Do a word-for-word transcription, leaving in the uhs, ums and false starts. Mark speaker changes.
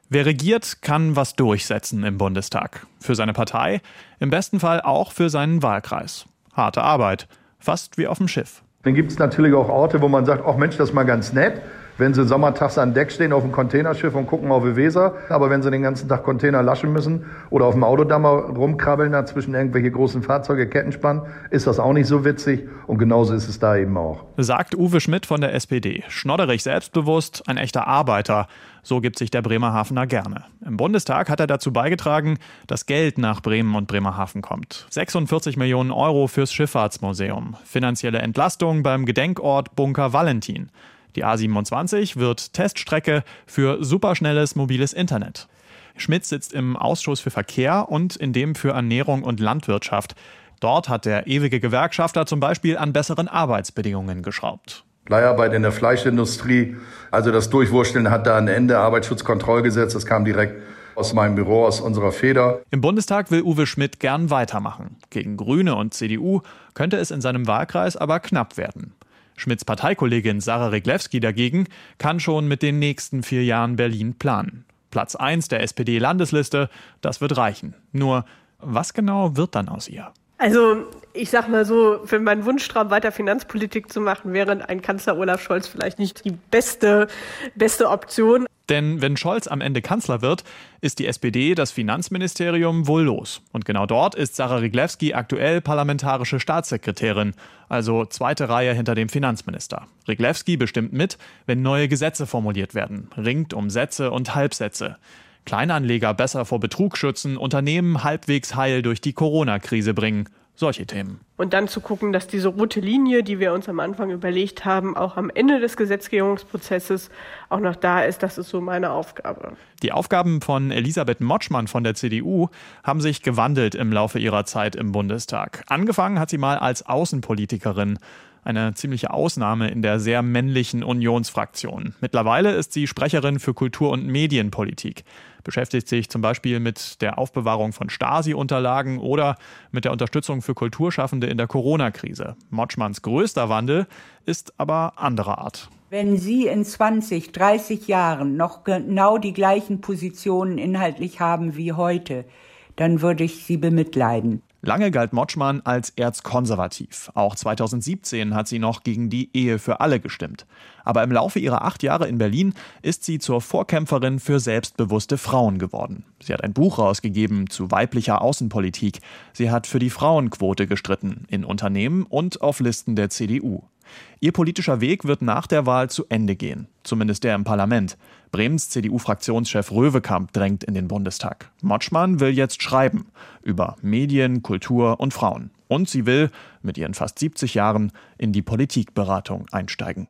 Speaker 1: Wer regiert, kann was durchsetzen im Bundestag. Für seine Partei, im besten Fall auch für seinen Wahlkreis. Harte Arbeit, fast wie auf dem Schiff.
Speaker 2: Dann gibt es natürlich auch Orte, wo man sagt, ach Mensch, das ist mal ganz nett, wenn sie sommertags an Deck stehen auf dem Containerschiff und gucken auf die Weser. Aber wenn sie den ganzen Tag Container laschen müssen oder auf dem Autodammer rumkrabbeln, da zwischen irgendwelche großen Fahrzeuge Ketten spannen, ist das auch nicht so witzig. Und genauso ist es da eben auch.
Speaker 1: Sagt Uwe Schmidt von der S P D. Schnodderig, selbstbewusst, ein echter Arbeiter. So gibt sich der Bremerhavener gerne. Im Bundestag hat er dazu beigetragen, dass Geld nach Bremen und Bremerhaven kommt. sechsundvierzig Millionen Euro fürs Schifffahrtsmuseum. Finanzielle Entlastung beim Gedenkort Bunker Valentin. Die A siebenundzwanzig wird Teststrecke für superschnelles mobiles Internet. Schmidt sitzt im Ausschuss für Verkehr und in dem für Ernährung und Landwirtschaft. Dort hat der ewige Gewerkschafter zum Beispiel an besseren Arbeitsbedingungen geschraubt.
Speaker 2: Leiharbeit in der Fleischindustrie, also das Durchwursteln hat da ein Ende. Arbeitsschutzkontrollgesetz, das kam direkt aus meinem Büro, aus unserer Feder.
Speaker 1: Im Bundestag will Uwe Schmidt gern weitermachen. Gegen Grüne und C D U könnte es in seinem Wahlkreis aber knapp werden. Schmidts Parteikollegin Sarah Wriglewski dagegen kann schon mit den nächsten vier Jahren Berlin planen. Platz eins der S P D-Landesliste, das wird reichen. Nur, was genau wird dann aus ihr?
Speaker 3: Also ich sag mal so, für meinen Wunschtraum weiter Finanzpolitik zu machen, wäre ein Kanzler Olaf Scholz vielleicht nicht die beste, beste Option.
Speaker 1: Denn wenn Scholz am Ende Kanzler wird, ist die S P D das Finanzministerium wohl los. Und genau dort ist Sarah Wriglewski aktuell parlamentarische Staatssekretärin, also zweite Reihe hinter dem Finanzminister. Wriglewski bestimmt mit, wenn neue Gesetze formuliert werden, ringt um Sätze und Halbsätze. Kleinanleger besser vor Betrug schützen, Unternehmen halbwegs heil durch die Corona-Krise bringen. Solche Themen.
Speaker 3: Und dann zu gucken, dass diese rote Linie, die wir uns am Anfang überlegt haben, auch am Ende des Gesetzgebungsprozesses auch noch da ist, das ist so meine Aufgabe.
Speaker 1: Die Aufgaben von Elisabeth Motschmann von der C D U haben sich gewandelt im Laufe ihrer Zeit im Bundestag. Angefangen hat sie mal als Außenpolitikerin. Eine ziemliche Ausnahme in der sehr männlichen Unionsfraktion. Mittlerweile ist sie Sprecherin für Kultur- und Medienpolitik. Beschäftigt sich zum Beispiel mit der Aufbewahrung von Stasi-Unterlagen oder mit der Unterstützung für Kulturschaffende in der Corona-Krise. Motschmanns größter Wandel ist aber anderer Art.
Speaker 4: Wenn Sie in zwanzig, dreißig Jahren noch genau die gleichen Positionen inhaltlich haben wie heute, dann würde ich Sie bemitleiden.
Speaker 1: Lange galt Motschmann als erzkonservativ. Auch zweitausendsiebzehn hat sie noch gegen die Ehe für alle gestimmt. Aber im Laufe ihrer acht Jahre in Berlin ist sie zur Vorkämpferin für selbstbewusste Frauen geworden. Sie hat ein Buch rausgegeben zu weiblicher Außenpolitik. Sie hat für die Frauenquote gestritten, in Unternehmen und auf Listen der C D U. Ihr politischer Weg wird nach der Wahl zu Ende gehen, zumindest der im Parlament. Bremens C D U-Fraktionschef Röwekamp drängt in den Bundestag. Motschmann will jetzt schreiben über Medien, Kultur und Frauen. Und sie will mit ihren fast siebzig Jahren in die Politikberatung einsteigen.